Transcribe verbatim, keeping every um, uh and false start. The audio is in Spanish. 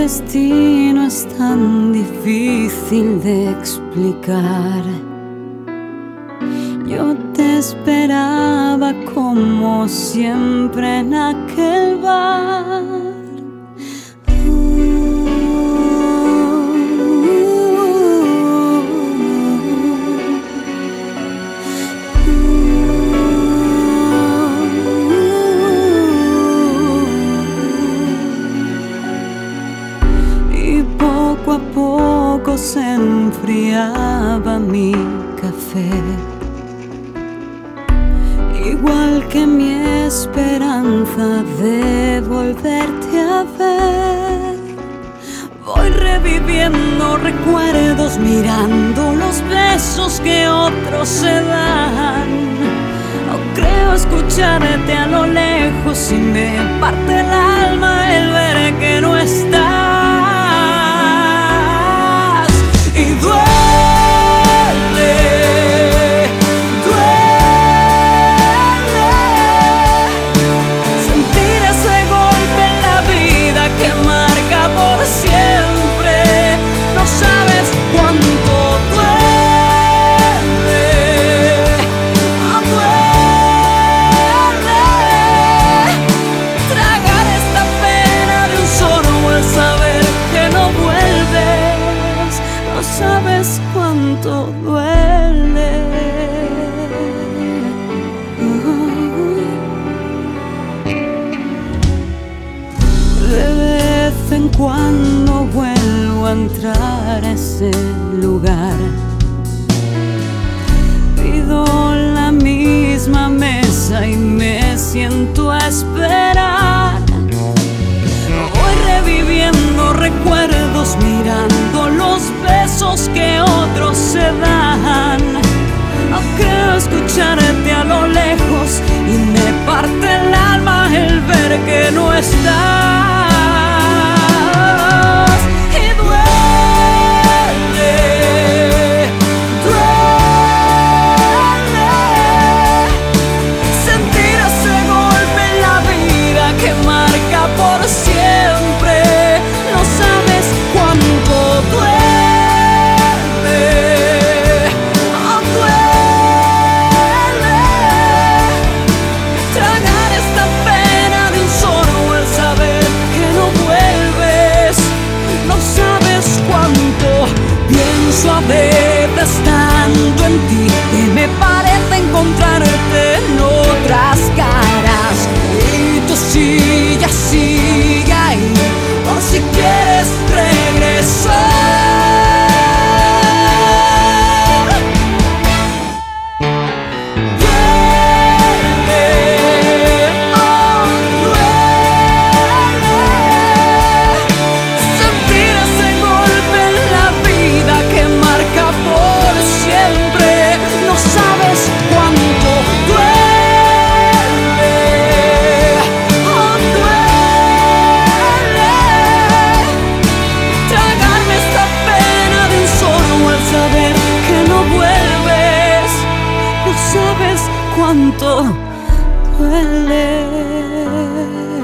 destino es tan difícil de explicar. Yo te esperaba como siempre en aquel bar. Y poco a poco se enfriaba mi café, igual que mi esperanza de volverte a ver. Voy reviviendo recuerdos, mirando los besos que otros se dan. No creo escucharte a lo lejos y me parte el alma el ver que no estás. Y duele. ¿Sabes cuánto duele? De vez en cuando vuelvo a entrar a ese lugar. Pido la misma mesa y me siento a esperar. Voy reviviendo recuerdos, mirando los besos que otros se dan. No creo escucharte a lo lejos y me parte el alma el ver que no estás. Y duele, duele sentir ese golpe en la vida que marca por siempre. No sabes cuánto duele, oh, duele tragar esta pena de un solo al saber que no vuelves. No sabes cuánto pienso a veces estando en ti, que me parece encontrarte en otras caras. Y tú sigue sigue ahí, o si quieres regresar. ¿Sabes cuánto duele?